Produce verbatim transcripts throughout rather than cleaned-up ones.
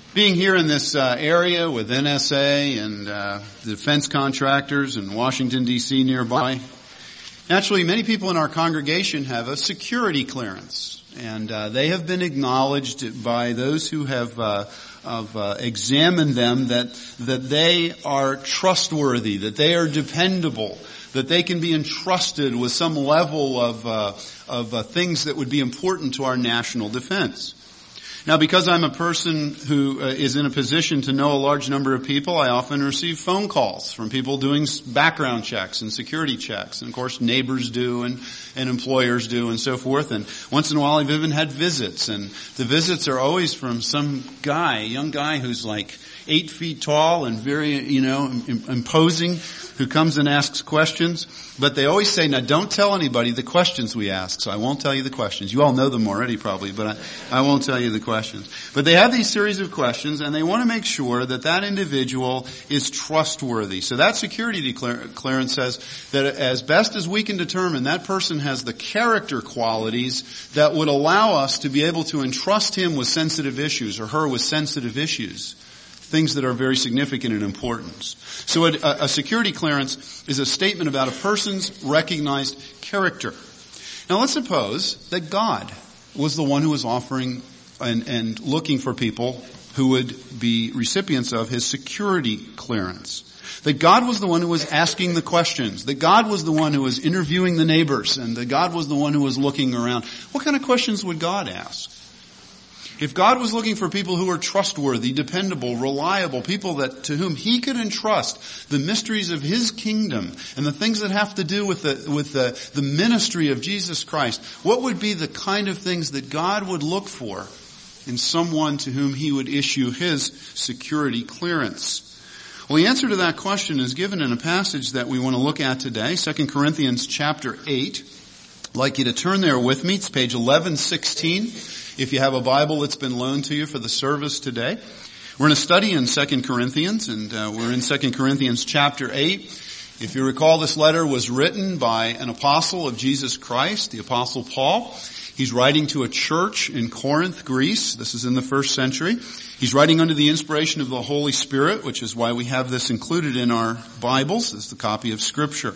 Being here in this uh, area with N S A and uh, the defense contractors and Washington, D C nearby, naturally many people in our congregation have a security clearance. And uh, they have been acknowledged by those who have uh, have, uh, examined them that that they are trustworthy, that they are dependable, that they can be entrusted with some level of uh, of uh, things that would be important to our national defense. Now, because I'm a person who uh, is in a position to know a large number of people, I often receive phone calls from people doing background checks and security checks. And of course, neighbors do and, and employers do and so forth. And once in a while, I've even had visits. And the visits are always from some guy, a young guy who's like eight feet tall and very, you know, imposing, who comes and asks questions. But they always say, now don't tell anybody the questions we ask. So I won't tell you the questions. You all know them already probably, but I, I won't tell you the questions. But they have these series of questions and they want to make sure that that individual is trustworthy. So that security declar- clearance says that as best as we can determine, that person has the character qualities that would allow us to be able to entrust him with sensitive issues or her with sensitive issues. Things that are very significant and important. So a, a security clearance is a statement about a person's recognized character. Now let's suppose that God was the one who was offering and, and looking for people who would be recipients of his security clearance. That God was the one who was asking the questions. That God was the one who was interviewing the neighbors. And that God was the one who was looking around. What kind of questions would God ask? If God was looking for people who were trustworthy, dependable, reliable, people that to whom he could entrust the mysteries of his kingdom and the things that have to do with the with the, the ministry of Jesus Christ, what would be the kind of things that God would look for in someone to whom he would issue his security clearance? Well, the answer to that question is given in a passage that we want to look at today, Second Corinthians chapter eight. I'd like you to turn there with me. It's page eleven sixteen. If you have a Bible that's been loaned to you for the service today. We're in a study in Second Corinthians, and uh, we're in Second Corinthians chapter eight. If you recall, this letter was written by an apostle of Jesus Christ, the Apostle Paul. He's writing to a church in Corinth, Greece. This is in the first century. He's writing under the inspiration of the Holy Spirit, which is why we have this included in our Bibles as the copy of Scripture.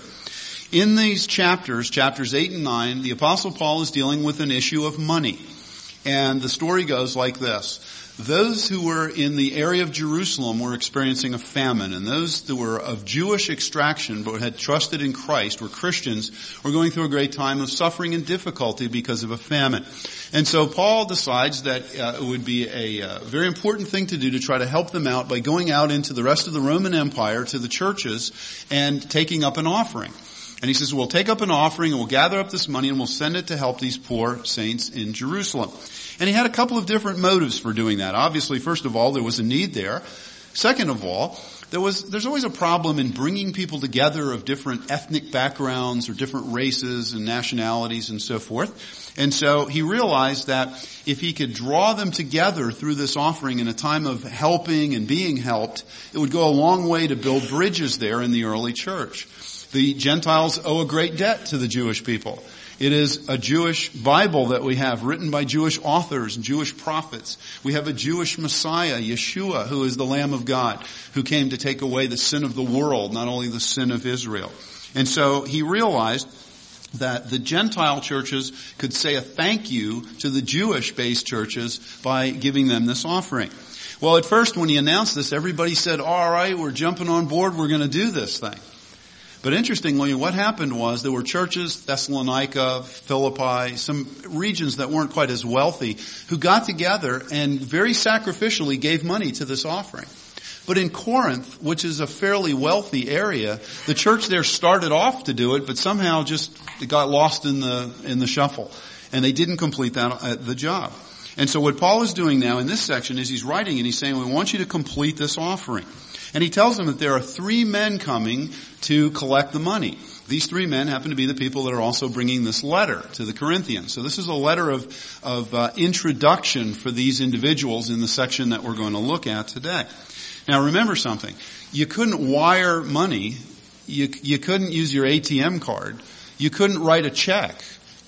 In these chapters, chapters eight and nine, the Apostle Paul is dealing with an issue of money. And the story goes like this. Those who were in the area of Jerusalem were experiencing a famine, and those who were of Jewish extraction but had trusted in Christ, were Christians, were going through a great time of suffering and difficulty because of a famine. And so Paul decides that uh, it would be a uh, very important thing to do to try to help them out by going out into the rest of the Roman Empire to the churches and taking up an offering. And he says, we'll take up an offering and we'll gather up this money and we'll send it to help these poor saints in Jerusalem. And he had a couple of different motives for doing that. Obviously, first of all, there was a need there. Second of all, there was, there's always a problem in bringing people together of different ethnic backgrounds or different races and nationalities and so forth. And so he realized that if he could draw them together through this offering in a time of helping and being helped, it would go a long way to build bridges there in the early church. The Gentiles owe a great debt to the Jewish people. It is a Jewish Bible that we have, written by Jewish authors and Jewish prophets. We have a Jewish Messiah, Yeshua, who is the Lamb of God, who came to take away the sin of the world, not only the sin of Israel. And so he realized that the Gentile churches could say a thank you to the Jewish-based churches by giving them this offering. Well, at first when he announced this, everybody said, all right, we're jumping on board, we're going to do this thing. But interestingly, what happened was there were churches, Thessalonica, Philippi, some regions that weren't quite as wealthy, who got together and very sacrificially gave money to this offering. But in Corinth, which is a fairly wealthy area, the church there started off to do it, but somehow just it got lost in the in the shuffle, and they didn't complete that uh, the job. And so what Paul is doing now in this section is he's writing and he's saying, we want you to complete this offering. And he tells them that there are three men coming to collect the money. These three men happen to be the people that are also bringing this letter to the Corinthians. So this is a letter of, of uh, introduction for these individuals in the section that we're going to look at today. Now remember something. You couldn't wire money. You, you couldn't use your A T M card. You couldn't write a check.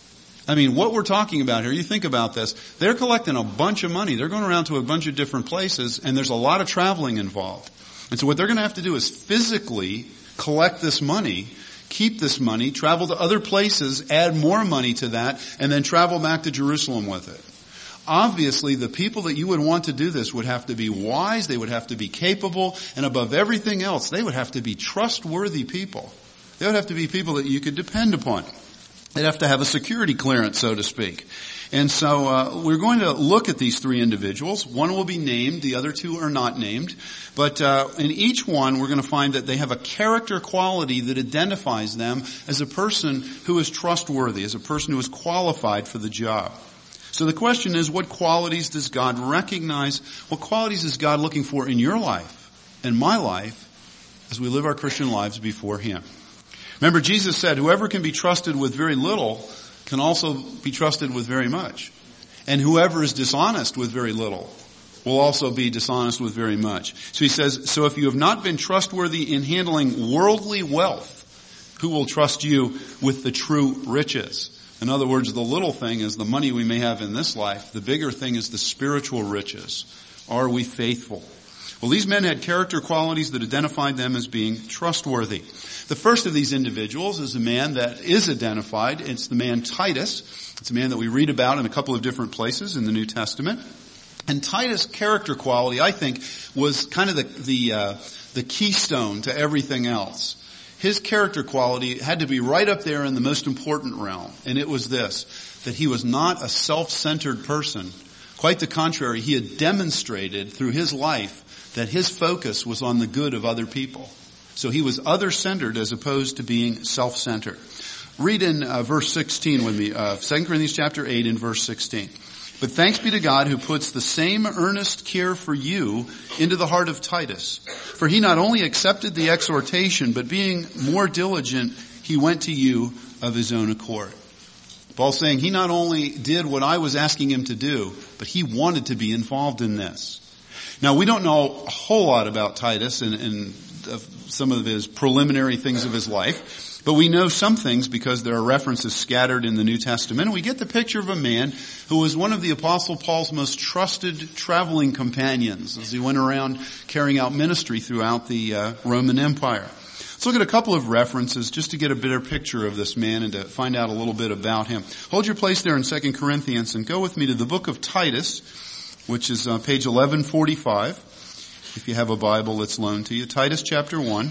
I mean, what we're talking about here, you think about this, they're collecting a bunch of money. They're going around to a bunch of different places, and there's a lot of traveling involved. And so what they're going to have to do is physically collect this money, keep this money, travel to other places, add more money to that, and then travel back to Jerusalem with it. Obviously, the people that you would want to do this would have to be wise, they would have to be capable, and above everything else, they would have to be trustworthy people. They would have to be people that you could depend upon. They'd have to have a security clearance, so to speak. And so uh, we're going to look at these three individuals. One will be named, the other two are not named. But uh, in each one, we're going to find that they have a character quality that identifies them as a person who is trustworthy, as a person who is qualified for the job. So the question is, what qualities does God recognize? What qualities is God looking for in your life and my life as we live our Christian lives before Him? Remember, Jesus said, whoever can be trusted with very little can also be trusted with very much. And whoever is dishonest with very little will also be dishonest with very much. So he says, so if you have not been trustworthy in handling worldly wealth, who will trust you with the true riches? In other words, the little thing is the money we may have in this life. The bigger thing is the spiritual riches. Are we faithful? Well, these men had character qualities that identified them as being trustworthy. The first of these individuals is a man that is identified. It's the man Titus. It's a man that we read about in a couple of different places in the New Testament. And Titus' character quality, I think, was kind of the the, uh, the keystone to everything else. His character quality had to be right up there in the most important realm. And it was this, that he was not a self-centered person. Quite the contrary, he had demonstrated through his life that his focus was on the good of other people. So he was other-centered as opposed to being self-centered. Read in uh, verse sixteen with me, uh, Second Corinthians chapter eight in verse sixteen. But thanks be to God who puts the same earnest care for you into the heart of Titus. For he not only accepted the exhortation, but being more diligent, he went to you of his own accord. Paul's saying he not only did what I was asking him to do, but he wanted to be involved in this. Now, we don't know a whole lot about Titus and, and uh, some of his preliminary things of his life, but we know some things because there are references scattered in the New Testament. And we get the picture of a man who was one of the Apostle Paul's most trusted traveling companions as he went around carrying out ministry throughout the uh, Roman Empire. Let's look at a couple of references just to get a better picture of this man and to find out a little bit about him. Hold your place there in Second Corinthians and go with me to the book of Titus, which is uh, page eleven forty-five, if you have a Bible that's loaned to you. Titus chapter one,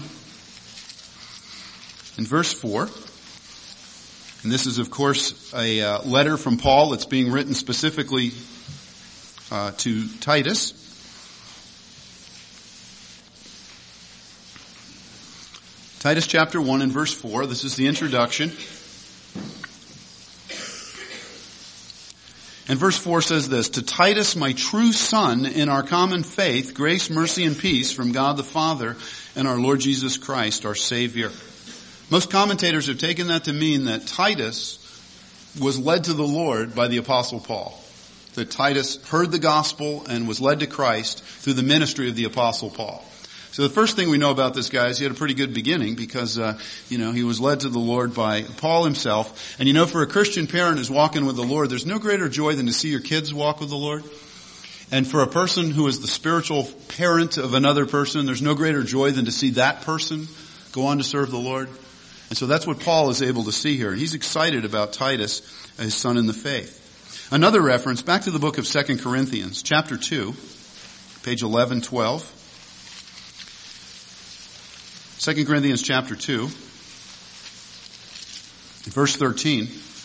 and verse four. And this is, of course, a uh, letter from Paul that's being written specifically uh, to Titus. Titus chapter one and verse four. This is the introduction. And verse four says this, to Titus, my true son, in our common faith, grace, mercy, and peace from God the Father and our Lord Jesus Christ, our Savior. Most commentators have taken that to mean that Titus was led to the Lord by the Apostle Paul. That Titus heard the gospel and was led to Christ through the ministry of the Apostle Paul. So the first thing we know about this guy is he had a pretty good beginning because, uh, you know, he was led to the Lord by Paul himself. And you know, for a Christian parent who's walking with the Lord, there's no greater joy than to see your kids walk with the Lord. And for a person who is the spiritual parent of another person, there's no greater joy than to see that person go on to serve the Lord. And so that's what Paul is able to see here. He's excited about Titus, his son in the faith. Another reference, back to the book of Second Corinthians, chapter two, page eleven twelve. Second Corinthians chapter two, verse thirteen.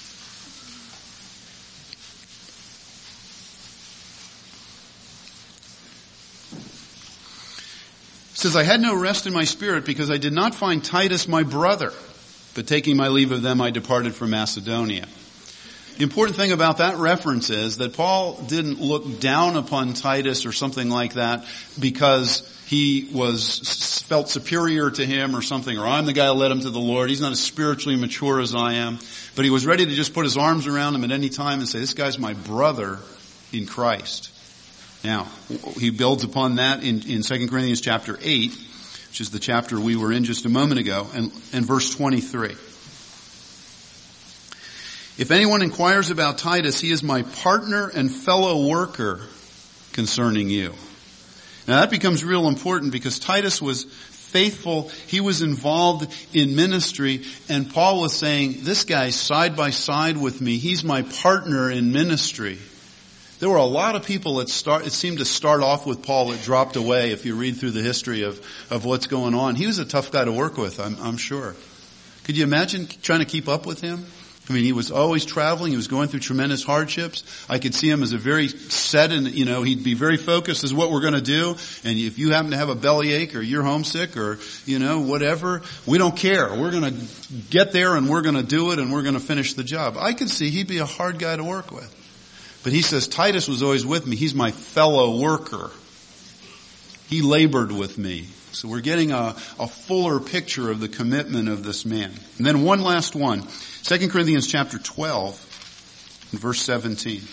It says, I had no rest in my spirit because I did not find Titus my brother, but taking my leave of them I departed for Macedonia. The important thing about that reference is that Paul didn't look down upon Titus or something like that because he was felt superior to him or something, or I'm the guy who led him to the Lord. He's not as spiritually mature as I am. But he was ready to just put his arms around him at any time and say, this guy's my brother in Christ. Now, he builds upon that in, in Second Corinthians chapter eight, which is the chapter we were in just a moment ago, and, and verse twenty-three. If anyone inquires about Titus, he is my partner and fellow worker concerning you. Now that becomes real important because Titus was faithful. He was involved in ministry, and Paul was saying, this guy's side by side with me. He's my partner in ministry. There were a lot of people that start, it seemed to start off with Paul that dropped away if you read through the history of, of what's going on. He was a tough guy to work with, I'm, I'm sure. Could you imagine trying to keep up with him? I mean, he was always traveling. He was going through tremendous hardships. I could see him as a very set and, you know, he'd be very focused as what we're going to do. And if you happen to have a bellyache or you're homesick or, you know, whatever, we don't care. We're going to get there and we're going to do it and we're going to finish the job. I could see he'd be a hard guy to work with. But he says, Titus was always with me. He's my fellow worker. He labored with me. So we're getting a, a fuller picture of the commitment of this man. And then one last one. Second Corinthians chapter twelve and verse seventeen.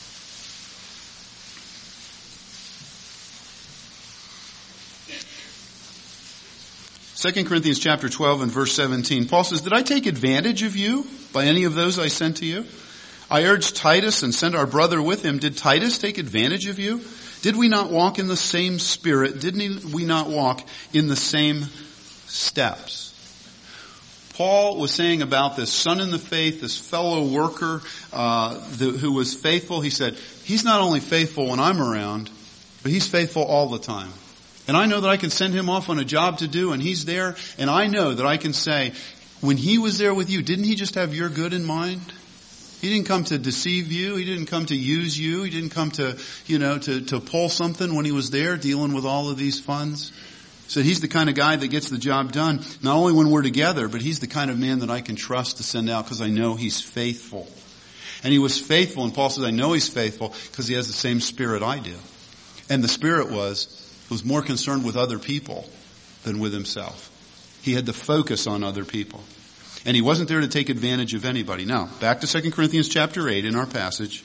Second Corinthians chapter twelve and verse seventeen. Paul says, did I take advantage of you by any of those I sent to you? I urged Titus and sent our brother with him. Did Titus take advantage of you? Did we not walk in the same spirit? Didn't we not walk in the same steps? Paul was saying about this son in the faith, this fellow worker uh, the, who was faithful. He said, he's not only faithful when I'm around, but he's faithful all the time. And I know that I can send him off on a job to do, and he's there. And I know that I can say, when he was there with you, didn't he just have your good in mind? He didn't come to deceive you. He didn't come to use you. He didn't come to, you know, to, to pull something when he was there dealing with all of these funds. So he's the kind of guy that gets the job done, not only when we're together, but he's the kind of man that I can trust to send out because I know he's faithful. And he was faithful, and Paul says, I know he's faithful because he has the same spirit I do. And the spirit was, was more concerned with other people than with himself. He had the focus on other people. And he wasn't there to take advantage of anybody. Now, back to Second Corinthians chapter eight in our passage.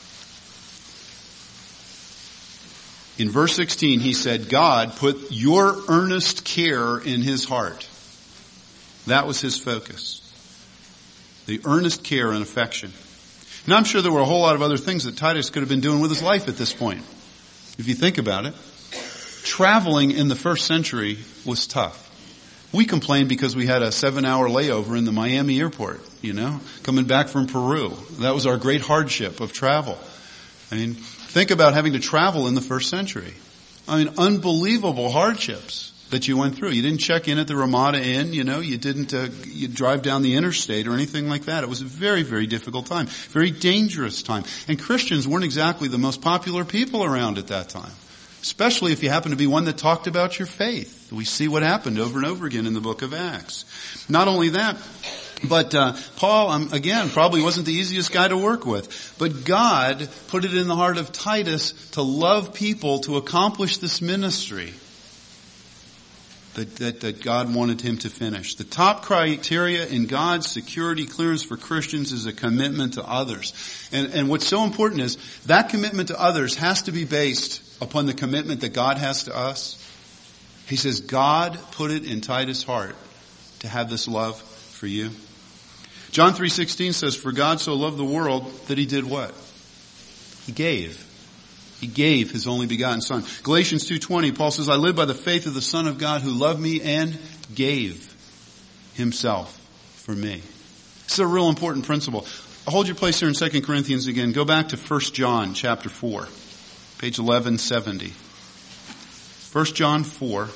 In verse sixteen, he said, God put your earnest care in his heart. That was his focus. The earnest care and affection. Now, I'm sure there were a whole lot of other things that Titus could have been doing with his life at this point. If you think about it, traveling in the first century was tough. We complained because we had a seven-hour layover in the Miami airport, you know, coming back from Peru. That was our great hardship of travel. I mean, think about having to travel in the first century. I mean, unbelievable hardships that you went through. You didn't check in at the Ramada Inn, you know, you didn't uh, you drive down the interstate or anything like that. It was a very, very difficult time, very dangerous time. And Christians weren't exactly the most popular people around at that time. Especially if you happen to be one that talked about your faith. We see what happened over and over again in the book of Acts. Not only that, but uh, Paul, um, again, probably wasn't the easiest guy to work with. But God put it in the heart of Titus to love people, to accomplish this ministry that, that, that God wanted him to finish. The top criteria in God's security clearance for Christians is a commitment to others. And, and what's so important is that commitment to others has to be based upon the commitment that God has to us. He says, God put it in Titus' heart to have this love for you. John three sixteen says, for God so loved the world that he did what? He gave. He gave his only begotten Son. Galatians two twenty, Paul says, I live by the faith of the Son of God who loved me and gave himself for me. This is a real important principle. Hold your place here in Second Corinthians again. Go back to First John chapter four. Page eleven seventy. First John four,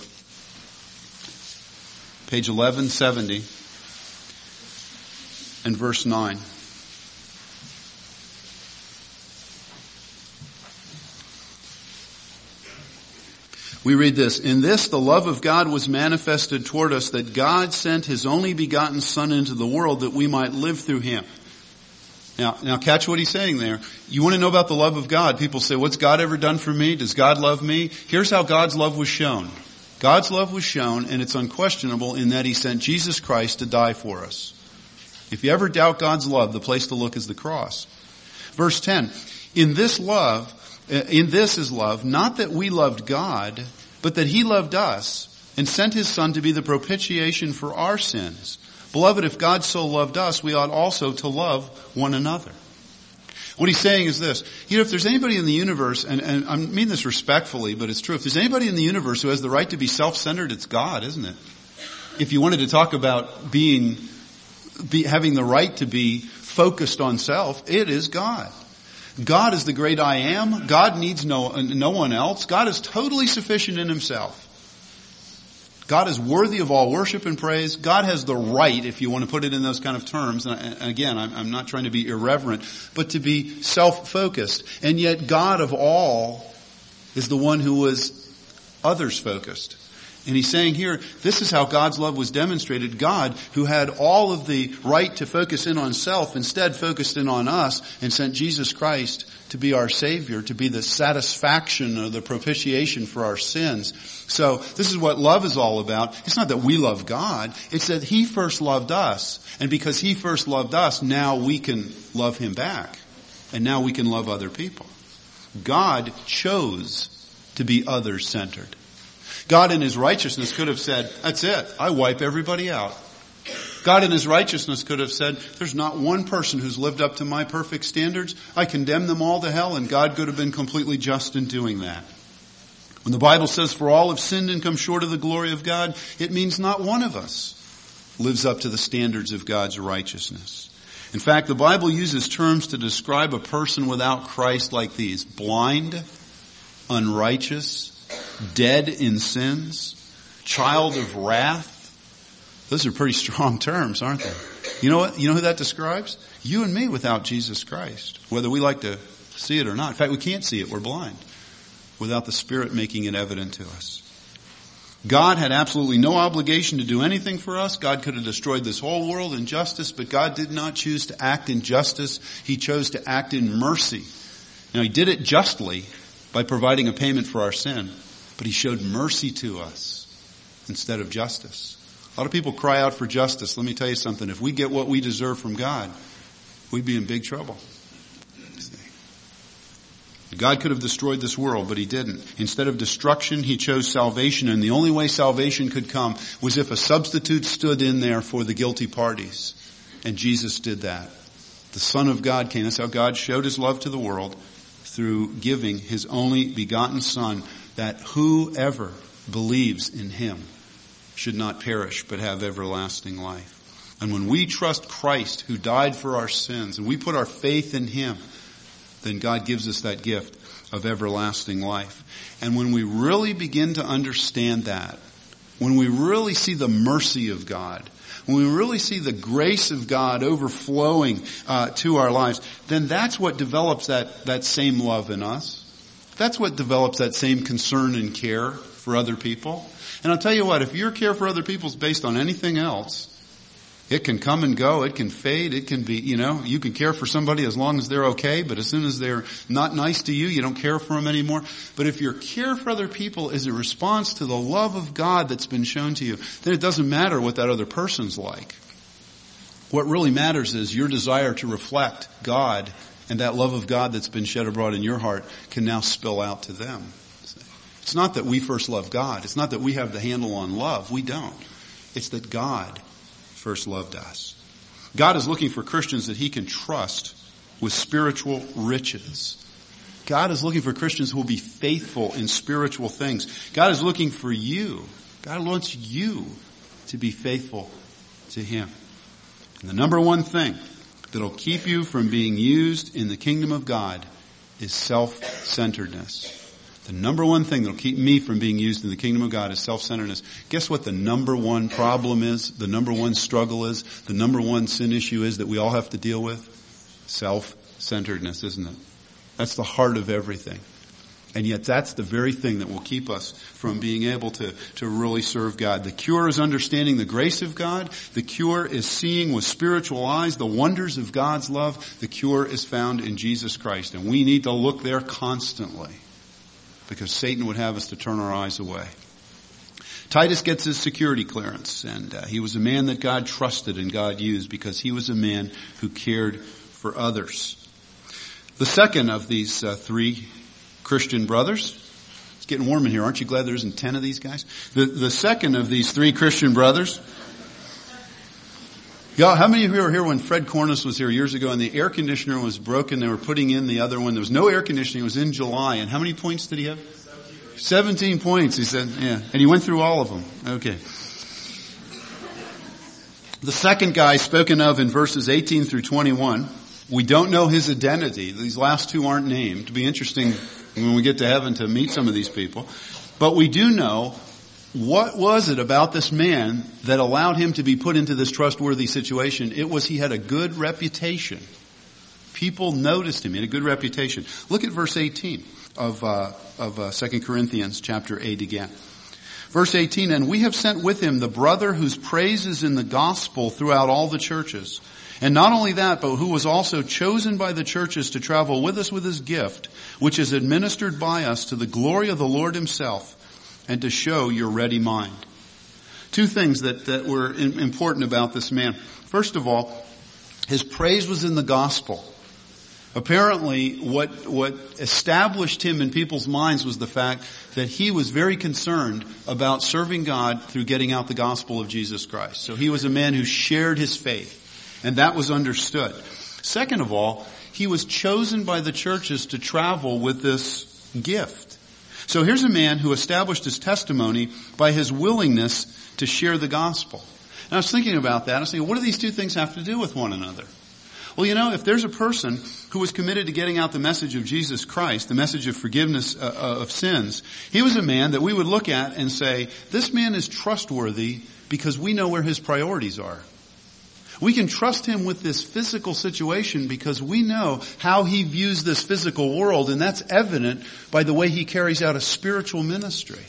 page eleven seventy, and verse nine. We read this, in this the love of God was manifested toward us, that God sent his only begotten Son into the world that we might live through him. Now, now catch what he's saying there. You want to know about the love of God. People say, what's God ever done for me? Does God love me? Here's how God's love was shown. God's love was shown, and it's unquestionable in that he sent Jesus Christ to die for us. If you ever doubt God's love, the place to look is the cross. Verse ten, in this love, in this is love, not that we loved God, but that he loved us and sent his Son to be the propitiation for our sins. Beloved, if God so loved us, we ought also to love one another. What he's saying is this. You know, if there's anybody in the universe, and, and I mean this respectfully, but it's true. If there's anybody in the universe who has the right to be self-centered, it's God, isn't it? If you wanted to talk about being, be, having the right to be focused on self, it is God. God is the great I am. God needs no, no one else. God is totally sufficient in himself. God is worthy of all worship and praise. God has the right, if you want to put it in those kind of terms, and again, I'm not trying to be irreverent, but to be self-focused. And yet God of all is the one who was others-focused. And he's saying here, this is how God's love was demonstrated. God, who had all of the right to focus in on self, instead focused in on us and sent Jesus Christ to be our Savior, to be the satisfaction or the propitiation for our sins. So this is what love is all about. It's not that we love God. It's that he first loved us. And because he first loved us, now we can love him back. And now we can love other people. God chose to be others-centered. God in his righteousness could have said, that's it, I wipe everybody out. God in his righteousness could have said, there's not one person who's lived up to my perfect standards. I condemn them all to hell, and God could have been completely just in doing that. When the Bible says, for all have sinned and come short of the glory of God, it means not one of us lives up to the standards of God's righteousness. In fact, the Bible uses terms to describe a person without Christ like these: blind, unrighteous, dead in sins, child of wrath. Those are pretty strong terms, aren't they? You know what? You know who that describes? You and me without Jesus Christ, whether we like to see it or not. In fact, we can't see it. We're blind without the Spirit making it evident to us. God had absolutely no obligation to do anything for us. God could have destroyed this whole world in justice, but God did not choose to act in justice. He chose to act in mercy. Now, he did it justly by providing a payment for our sin, but he showed mercy to us instead of justice. A lot of people cry out for justice. Let me tell you something. If we get what we deserve from God, we'd be in big trouble. God could have destroyed this world, but he didn't. Instead of destruction, he chose salvation, and the only way salvation could come was if a substitute stood in there for the guilty parties. And Jesus did that. The Son of God came. That's how God showed his love to the world, through giving his only begotten Son, that whoever believes in him should not perish but have everlasting life. And when we trust Christ, who died for our sins, and we put our faith in him, then God gives us that gift of everlasting life. And when we really begin to understand that, when we really see the mercy of God, when we really see the grace of God overflowing uh, to our lives, then that's what develops that, that same love in us. That's what develops that same concern and care for other people. And I'll tell you what, if your care for other people is based on anything else, it can come and go, it can fade, it can be, you know, you can care for somebody as long as they're okay, but as soon as they're not nice to you, you don't care for them anymore. But if your care for other people is a response to the love of God that's been shown to you, then it doesn't matter what that other person's like. What really matters is your desire to reflect God, and that love of God that's been shed abroad in your heart can now spill out to them. It's not that we first love God. It's not that we have the handle on love. We don't. It's that God first loved us. God is looking for Christians that he can trust with spiritual riches. God is looking for Christians who will be faithful in spiritual things. God is looking for you. God wants you to be faithful to him. And the number one thing that'll keep you from being used in the kingdom of God is self-centeredness. The number one thing that'll keep me from being used in the kingdom of God is self-centeredness. Guess what the number one problem is? The number one struggle is? The number one sin issue is that we all have to deal with? Self-centeredness, isn't it? That's the heart of everything. And yet that's the very thing that will keep us from being able to, to really serve God. The cure is understanding the grace of God. The cure is seeing with spiritual eyes the wonders of God's love. The cure is found in Jesus Christ. And we need to look there constantly, because Satan would have us to turn our eyes away. Titus gets his security clearance, and uh, he was a man that God trusted and God used because he was a man who cared for others. The second of these uh, three Christian brothers, it's getting warm in here. Aren't you glad there isn't ten of these guys? The, the second of these three Christian brothers Y'all, how many of you were here when Fred Cornish was here years ago and the air conditioner was broken? They were putting in the other one. There was no air conditioning. It was in July. And how many points did he have? Seventeen points, he said. Yeah. And he went through all of them. Okay. The second guy spoken of in verses eighteen through twenty-one, we don't know his identity. These last two aren't named. It'll be interesting when we get to heaven to meet some of these people. But we do know what was it about this man that allowed him to be put into this trustworthy situation. It was he had a good reputation. People noticed him. He had a good reputation. Look at verse eighteen of uh, of uh, Second Corinthians chapter eight again. Verse eighteen, and we have sent with him the brother whose praise is in the gospel throughout all the churches. And not only that, but who was also chosen by the churches to travel with us with his gift, which is administered by us to the glory of the Lord himself, and to show your ready mind. Two things that, that were in, important about this man. First of all, his praise was in the gospel. Apparently, what, what established him in people's minds was the fact that he was very concerned about serving God through getting out the gospel of Jesus Christ. So he was a man who shared his faith, and that was understood. Second of all, he was chosen by the churches to travel with this gift. So here's a man who established his testimony by his willingness to share the gospel. And I was thinking about that. I was thinking, what do these two things have to do with one another? Well, you know, if there's a person who was committed to getting out the message of Jesus Christ, the message of forgiveness uh, of sins, he was a man that we would look at and say, this man is trustworthy because we know where his priorities are. We can trust him with this physical situation because we know how he views this physical world, and that's evident by the way he carries out a spiritual ministry.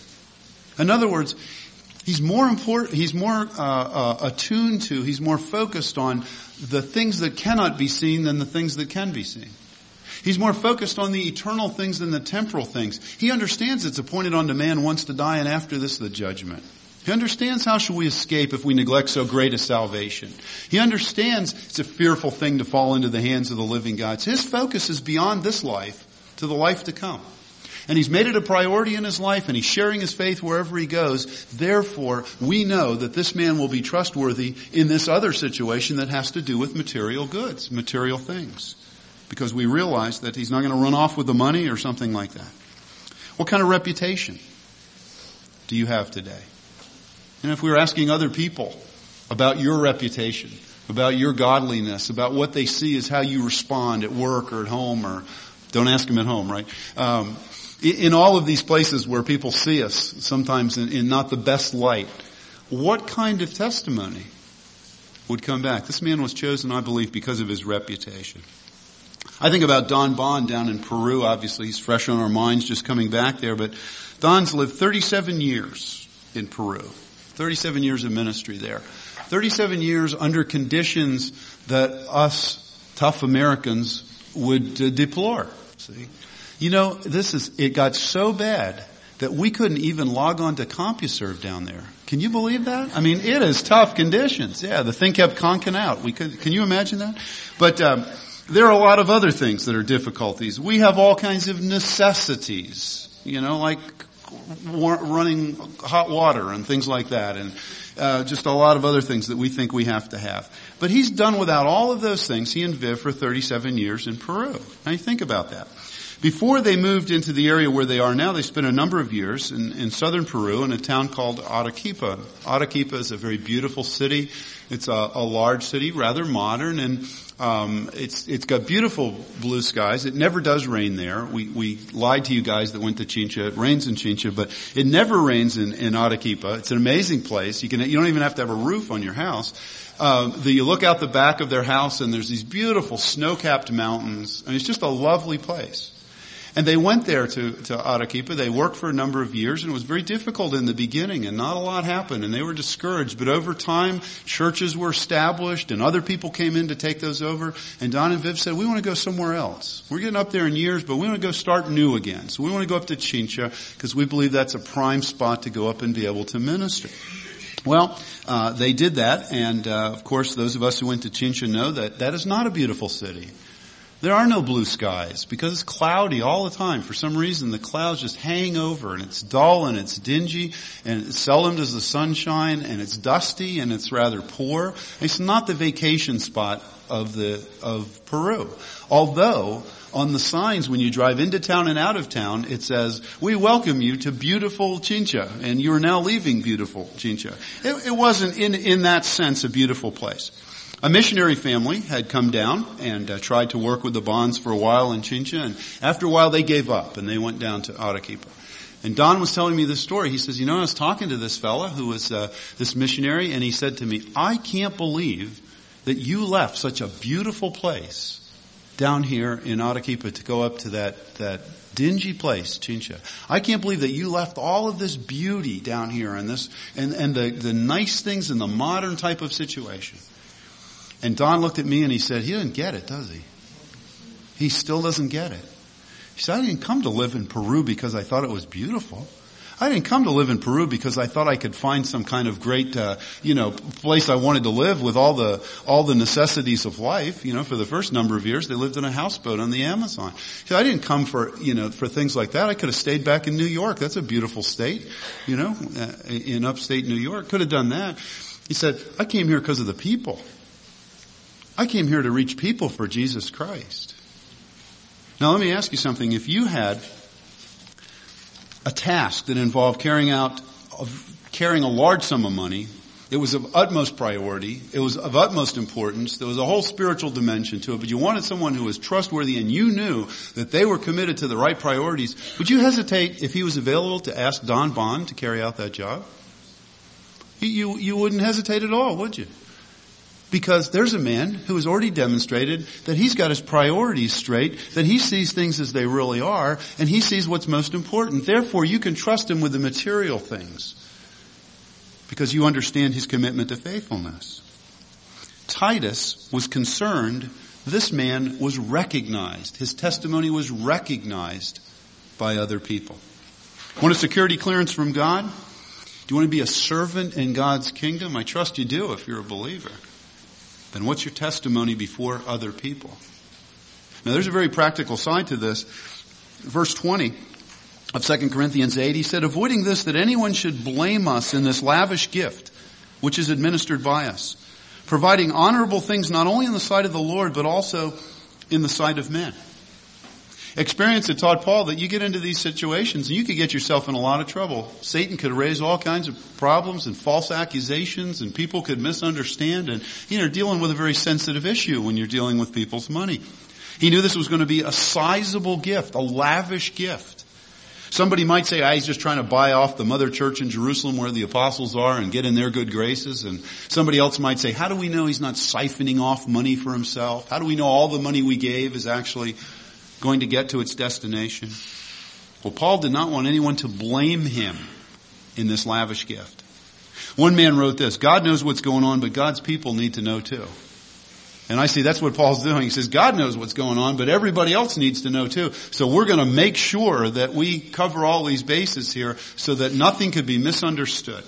In other words, he's more important, he's more uh, uh, attuned to, he's more focused on the things that cannot be seen than the things that can be seen. He's more focused on the eternal things than the temporal things. He understands it's appointed unto man once to die, and after this the judgment. He understands how shall we escape if we neglect so great a salvation. He understands it's a fearful thing to fall into the hands of the living God. So his focus is beyond this life to the life to come. And he's made it a priority in his life, and he's sharing his faith wherever he goes. Therefore, we know that this man will be trustworthy in this other situation that has to do with material goods, material things. Because we realize that he's not going to run off with the money or something like that. What kind of reputation do you have today? And if we were asking other people about your reputation, about your godliness, about what they see as how you respond at work or at home, or don't ask them at home, right? Um, in all of these places where people see us, sometimes in, in not the best light, what kind of testimony would come back? This man was chosen, I believe, because of his reputation. I think about Don Bond down in Peru. Obviously, he's fresh on our minds just coming back there, but Don's lived thirty-seven years in Peru. thirty-seven years of ministry there. thirty-seven years under conditions that us tough Americans would uh, deplore. See? You know, this is, it got so bad that we couldn't even log on to CompuServe down there. Can you believe that? I mean, it is tough conditions. Yeah, the thing kept conking out. We could, can you imagine that? But, um, there are a lot of other things that are difficulties. We have all kinds of necessities, you know, like running hot water and things like that, and uh, just a lot of other things that we think we have to have. But he's done without all of those things, he and Viv, for thirty-seven years in Peru. Now you think about that. Before they moved into the area where they are now, they spent a number of years in, in southern Peru in a town called Arequipa. Arequipa is a very beautiful city. It's a, a large city, rather modern, and um, it's it's got beautiful blue skies. It never does rain there. We we lied to you guys that went to Chincha. It rains in Chincha, but it never rains in, in Arequipa. It's an amazing place. You can you don't even have to have a roof on your house. Uh, the, you look out the back of their house, and there's these beautiful snow-capped mountains. I mean, it's just a lovely place. And they went there to, to Arequipa. They worked for a number of years, and it was very difficult in the beginning, and not a lot happened, and they were discouraged. But over time, churches were established, and other people came in to take those over. And Don and Viv said, we want to go somewhere else. We're getting up there in years, but we want to go start new again. So we want to go up to Chincha, because we believe that's a prime spot to go up and be able to minister. Well, uh, they did that, and uh, of course, those of us who went to Chincha know that that is not a beautiful city. There are no blue skies because it's cloudy all the time. For some reason, the clouds just hang over, and it's dull and it's dingy, and seldom does the sun shine, and it's dusty and it's rather poor. It's not the vacation spot of the of Peru. Although on the signs when you drive into town and out of town, it says, "We welcome you to beautiful Chincha, and you are now leaving beautiful Chincha." It, it wasn't in in that sense a beautiful place. A missionary family had come down and uh, tried to work with the Bonds for a while in Chincha, and after a while they gave up and they went down to Arequipa. And Don was telling me this story. He says, you know, I was talking to this fella who was uh, this missionary, and he said to me, "I can't believe that you left such a beautiful place down here in Arequipa to go up to that that dingy place, Chincha. I can't believe that you left all of this beauty down here and this and and the the nice things in the modern type of situation." And Don looked at me and he said, he doesn't get it, does he? He still doesn't get it. He said, I didn't come to live in Peru because I thought it was beautiful. I didn't come to live in Peru because I thought I could find some kind of great, uh, you know, place I wanted to live with all the, all the necessities of life. You know, for the first number of years, they lived in a houseboat on the Amazon. He said, I didn't come for, you know, for things like that. I could have stayed back in New York. That's a beautiful state, you know, uh, in upstate New York. Could have done that. He said, I came here because of the people. I came here to reach people for Jesus Christ. Now let me ask you something. If you had a task that involved carrying out, of carrying a large sum of money, it was of utmost priority, it was of utmost importance, there was a whole spiritual dimension to it, but you wanted someone who was trustworthy and you knew that they were committed to the right priorities, would you hesitate if he was available to ask Don Bond to carry out that job? You, you wouldn't hesitate at all, would you? Because there's a man who has already demonstrated that he's got his priorities straight, that he sees things as they really are, and he sees what's most important. Therefore, you can trust him with the material things because you understand his commitment to faithfulness. Titus was concerned this man was recognized. His testimony was recognized by other people. Want a security clearance from God? Do you want to be a servant in God's kingdom? I trust you do if you're a believer. Then what's your testimony before other people? Now there's a very practical side to this. Verse twenty of Second Corinthians eight, he said, avoiding this, that anyone should blame us in this lavish gift, which is administered by us, providing honorable things not only in the sight of the Lord, but also in the sight of men. Experience had taught Paul that you get into these situations and you could get yourself in a lot of trouble. Satan could raise all kinds of problems and false accusations, and people could misunderstand, and you know, dealing with a very sensitive issue when you're dealing with people's money. He knew this was going to be a sizable gift, a lavish gift. Somebody might say, ah, he's just trying to buy off the mother church in Jerusalem where the apostles are and get in their good graces. And somebody else might say, how do we know he's not siphoning off money for himself? How do we know all the money we gave is actually going to get to its destination? Well, Paul did not want anyone to blame him in this lavish gift. One man wrote this, God knows what's going on, but God's people need to know too. And I see that's what Paul's doing. He says, God knows what's going on, but everybody else needs to know too. So we're going to make sure that we cover all these bases here so that nothing could be misunderstood.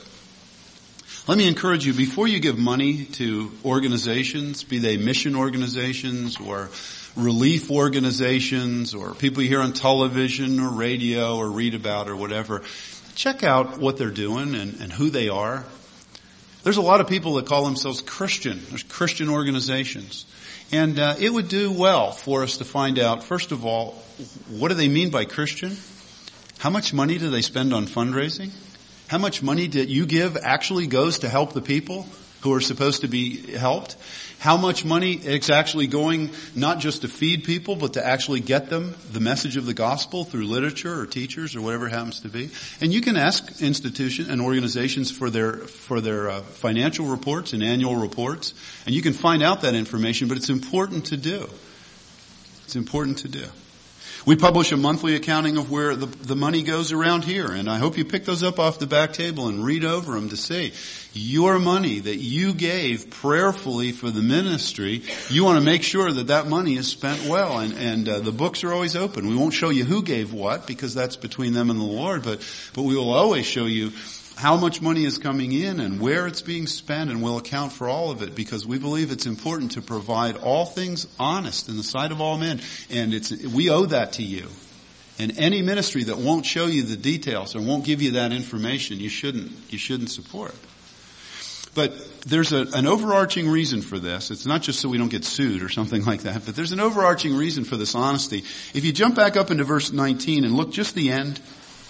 Let me encourage you, before you give money to organizations, be they mission organizations or relief organizations or people you hear on television or radio or read about or whatever, check out what they're doing and, and who they are. There's a lot of people that call themselves Christian. There's Christian organizations. And uh, it would do well for us to find out, first of all, what do they mean by Christian? How much money do they spend on fundraising? How much money that you give actually goes to help the people who are supposed to be helped? How much money it's actually going not just to feed people, but to actually get them the message of the gospel through literature or teachers or whatever it happens to be. And you can ask institutions and organizations for their for their uh, financial reports and annual reports, and you can find out that information, but it's important to do. It's important to do. We publish a monthly accounting of where the, the money goes around here, and I hope you pick those up off the back table and read over them to see your money that you gave prayerfully for the ministry. You want to make sure that that money is spent well, and, and uh, the books are always open. We won't show you who gave what because that's between them and the Lord, but but we will always show you how much money is coming in and where it's being spent, and we'll account for all of it because we believe it's important to provide all things honest in the sight of all men. And it's, we owe that to you. And any ministry that won't show you the details or won't give you that information, you shouldn't, you shouldn't support. But there's a, an overarching reason for this. It's not just so we don't get sued or something like that, but there's an overarching reason for this honesty. If you jump back up into verse nineteen and look just the end,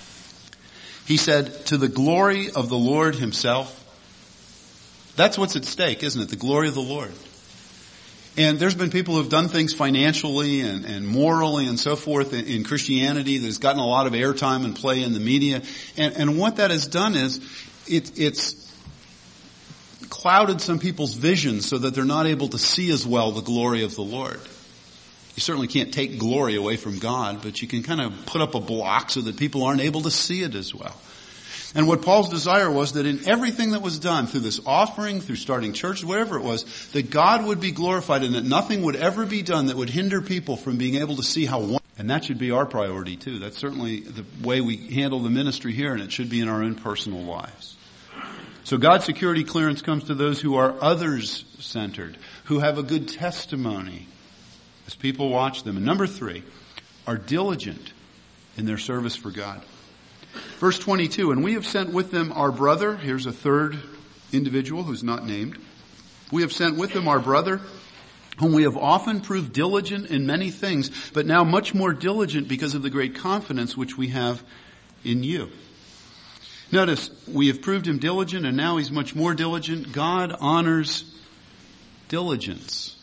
he said, to the glory of the Lord himself. That's what's at stake, isn't it? The glory of the Lord. And there's been people who have done things financially and, and morally and so forth in, in Christianity that has gotten a lot of airtime and play in the media. And, and what that has done is it, it's clouded some people's vision so that they're not able to see as well the glory of the Lord. You certainly can't take glory away from God, but you can kind of put up a block so that people aren't able to see it as well. And what Paul's desire was that in everything that was done, through this offering, through starting churches, whatever it was, that God would be glorified and that nothing would ever be done that would hinder people from being able to see how wonderful. And that should be our priority too. That's certainly the way we handle the ministry here, and it should be in our own personal lives. So God's security clearance comes to those who are others-centered, who have a good testimony as people watch them. And number three, are diligent in their service for God. Verse twenty-two, and we have sent with them our brother. Here's a third individual who's not named. We have sent with them our brother, whom we have often proved diligent in many things, but now much more diligent because of the great confidence which we have in you. Notice, we have proved him diligent, and now he's much more diligent. God honors diligence.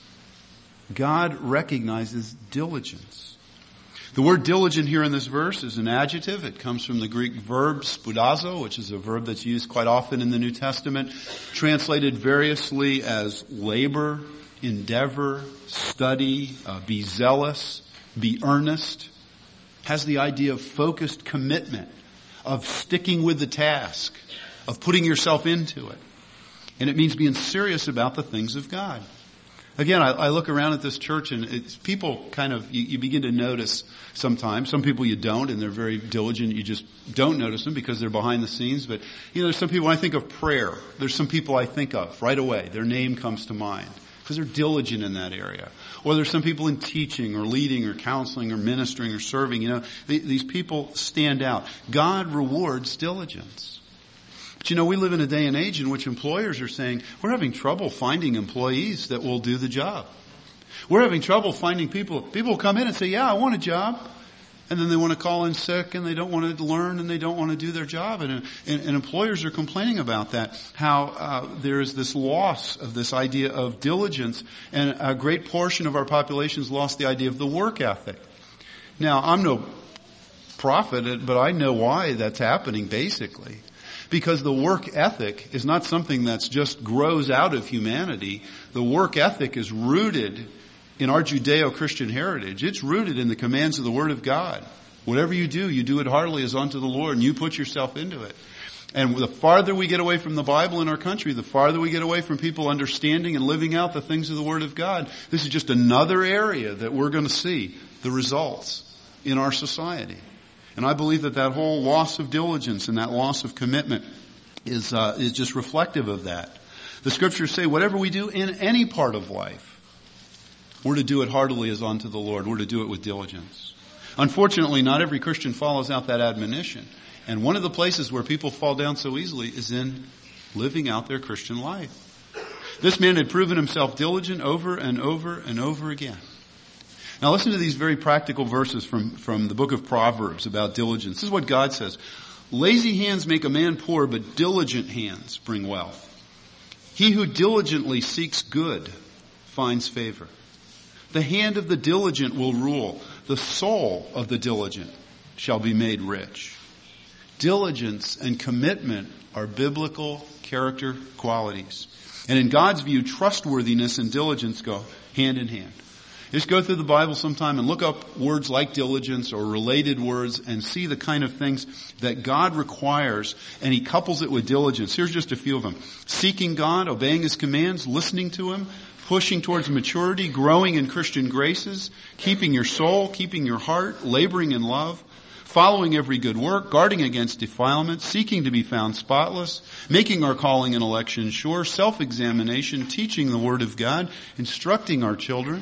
God recognizes diligence. The word diligent here in this verse is an adjective. It comes from the Greek verb spoudazo, which is a verb that's used quite often in the New Testament, translated variously as labor, endeavor, study, uh, be zealous, be earnest. Has the idea of focused commitment, of sticking with the task, of putting yourself into it. And it means being serious about the things of God. Again, I, I look around at this church and it's people kind of, you, you begin to notice sometimes. Some people you don't, and they're very diligent. You just don't notice them because they're behind the scenes. But, you know, there's some people, when I think of prayer, there's some people I think of right away. Their name comes to mind because they're diligent in that area. Or there's some people in teaching or leading or counseling or ministering or serving. You know, th- these people stand out. God rewards diligence. But you know, we live in a day and age in which employers are saying, we're having trouble finding employees that will do the job. We're having trouble finding people. People come in and say, yeah, I want a job. And then they want to call in sick and they don't want to learn and they don't want to do their job. And, and, and employers are complaining about that, how uh, there is this loss of this idea of diligence. And a great portion of our population has lost the idea of the work ethic. Now, I'm no prophet, but I know why that's happening basically. Because the work ethic is not something that's just grows out of humanity. The work ethic is rooted in our Judeo-Christian heritage. It's rooted in the commands of the Word of God. Whatever you do, you do it heartily as unto the Lord, and you put yourself into it. And the farther we get away from the Bible in our country, the farther we get away from people understanding and living out the things of the Word of God. This is just another area that we're going to see the results in our society. And I believe that that whole loss of diligence and that loss of commitment is uh, is just reflective of that. The scriptures say whatever we do in any part of life, we're to do it heartily as unto the Lord. We're to do it with diligence. Unfortunately, not every Christian follows out that admonition. And one of the places where people fall down so easily is in living out their Christian life. This man had proven himself diligent over and over and over again. Now listen to these very practical verses from, from the book of Proverbs about diligence. This is what God says. Lazy hands make a man poor, but diligent hands bring wealth. He who diligently seeks good finds favor. The hand of the diligent will rule. The soul of the diligent shall be made rich. Diligence and commitment are biblical character qualities. And in God's view, trustworthiness and diligence go hand in hand. Just go through the Bible sometime and look up words like diligence or related words and see the kind of things that God requires, and He couples it with diligence. Here's just a few of them. Seeking God, obeying His commands, listening to Him, pushing towards maturity, growing in Christian graces, keeping your soul, keeping your heart, laboring in love, following every good work, guarding against defilement, seeking to be found spotless, making our calling and election sure, self-examination, teaching the Word of God, instructing our children.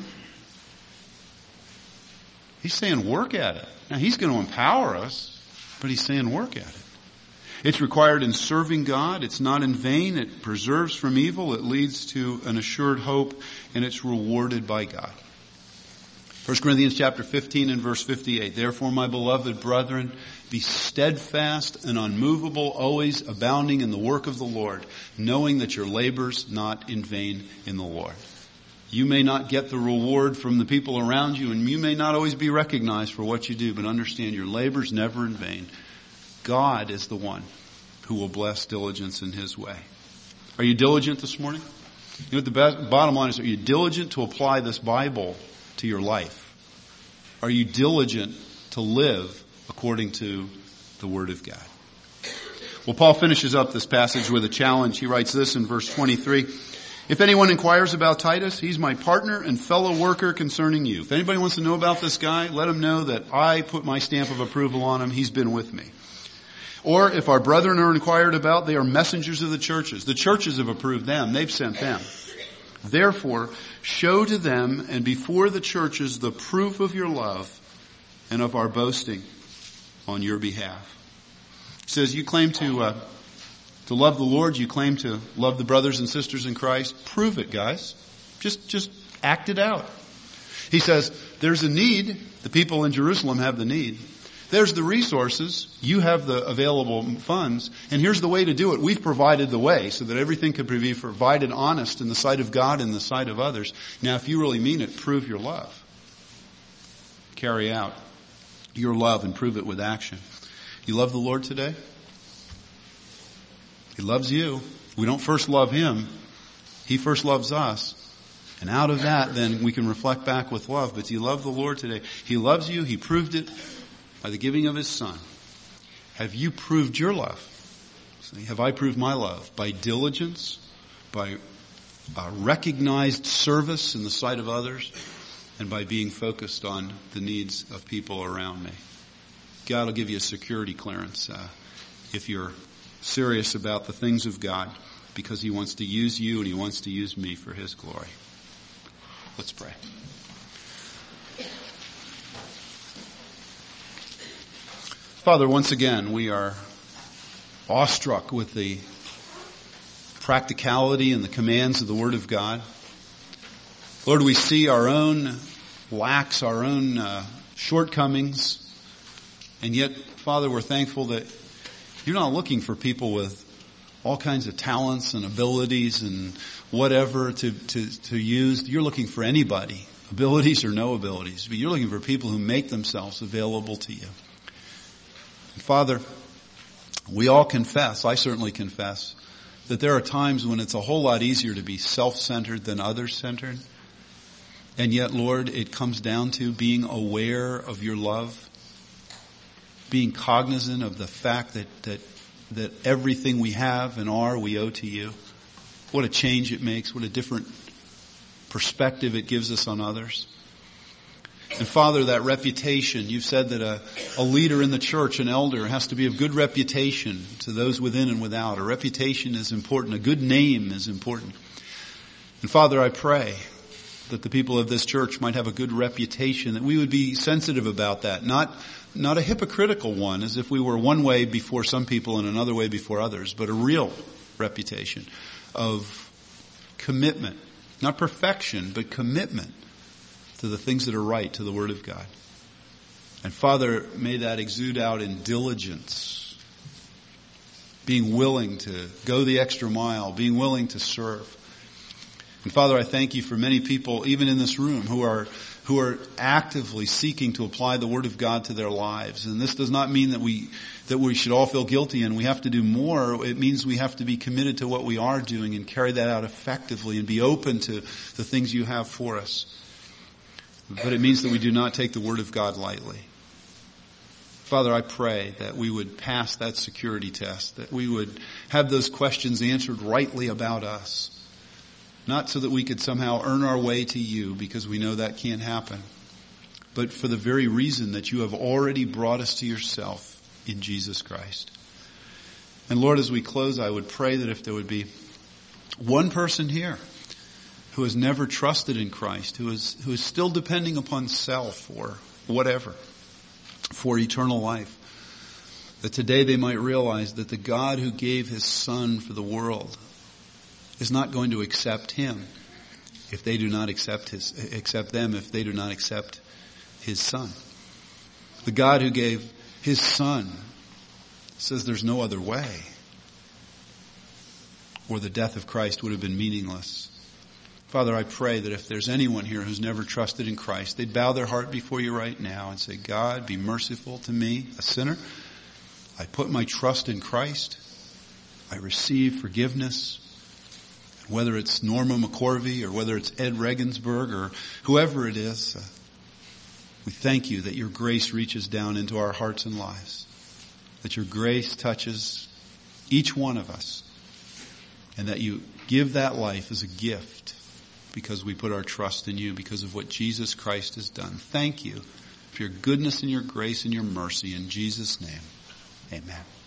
He's saying work at it. Now, he's going to empower us, but he's saying work at it. It's required in serving God. It's not in vain. It preserves from evil. It leads to an assured hope, and it's rewarded by God. First Corinthians chapter fifteen and verse fifty-eight. Therefore, my beloved brethren, be steadfast and unmovable, always abounding in the work of the Lord, knowing that your labor's not in vain in the Lord. You may not get the reward from the people around you, and you may not always be recognized for what you do, but understand your labor's never in vain. God is the one who will bless diligence in his way. Are you diligent this morning? You know what the best, bottom line is, are you diligent to apply this Bible to your life? Are you diligent to live according to the Word of God? Well, Paul finishes up this passage with a challenge. He writes this in verse twenty-three. If anyone inquires about Titus, he's my partner and fellow worker concerning you. If anybody wants to know about this guy, let him know that I put my stamp of approval on him. He's been with me. Or if our brethren are inquired about, they are messengers of the churches. The churches have approved them. They've sent them. Therefore, show to them and before the churches the proof of your love and of our boasting on your behalf. He says, you claim to uh, to love the Lord. You claim to love the brothers and sisters in Christ. Prove it, guys. Just, just act it out. He says, there's a need. The people in Jerusalem have the need. There's the resources. You have the available funds. And here's the way to do it. We've provided the way so that everything could be provided honest in the sight of God and the sight of others. Now, if you really mean it, prove your love. Carry out your love and prove it with action. You love the Lord today? He loves you. We don't first love him. He first loves us. And out of that, then we can reflect back with love. But do you love the Lord today? He loves you. He proved it by the giving of his Son. Have you proved your love? Have I proved my love? By diligence, by uh, recognized service in the sight of others, and by being focused on the needs of people around me. God will give you a security clearance uh, if you're serious about the things of God, because he wants to use you and he wants to use me for his glory. Let's pray. Father, once again, we are awestruck with the practicality and the commands of the Word of God. Lord, we see our own lacks, our own uh, shortcomings, and yet, Father, we're thankful that you're not looking for people with all kinds of talents and abilities and whatever to, to, to use. You're looking for anybody, abilities or no abilities, but you're looking for people who make themselves available to you. And Father, we all confess, I certainly confess, that there are times when it's a whole lot easier to be self-centered than others-centered. And yet, Lord, it comes down to being aware of your love, being cognizant of the fact that, that, that everything we have and are, we owe to you. What a change it makes. What a different perspective it gives us on others. And Father, that reputation, you've said that a, a leader in the church, an elder, has to be of good reputation to those within and without. A reputation is important. A good name is important. And Father, I pray that the people of this church might have a good reputation, that we would be sensitive about that. Not, not a hypocritical one, as if we were one way before some people and another way before others, but a real reputation of commitment. Not perfection, but commitment to the things that are right, to the Word of God. And Father, may that exude out in diligence, being willing to go the extra mile, being willing to serve. And Father, I thank you for many people, even in this room, who are who are actively seeking to apply the Word of God to their lives. And this does not mean that we that we should all feel guilty and we have to do more. It means we have to be committed to what we are doing and carry that out effectively and be open to the things you have for us. But it means that we do not take the Word of God lightly. Father, I pray that we would pass that security test, that we would have those questions answered rightly about us. Not so that we could somehow earn our way to you, because we know that can't happen, but for the very reason that you have already brought us to yourself in Jesus Christ. And Lord, as we close, I would pray that if there would be one person here who has never trusted in Christ, who is, who is still depending upon self or whatever for eternal life, that today they might realize that the God who gave his Son for the world is not going to accept him if they do not accept his, accept them if they do not accept his Son. The God who gave his Son says there's no other way, or the death of Christ would have been meaningless. Father, I pray that if there's anyone here who's never trusted in Christ, they'd bow their heart before you right now and say, God, be merciful to me, a sinner. I put my trust in Christ. I receive forgiveness. Whether it's Norma McCorvey or whether it's Ed Regensburg or whoever it is, uh, we thank you that your grace reaches down into our hearts and lives, that your grace touches each one of us, and that you give that life as a gift because we put our trust in you because of what Jesus Christ has done. Thank you for your goodness and your grace and your mercy in Jesus' name. Amen.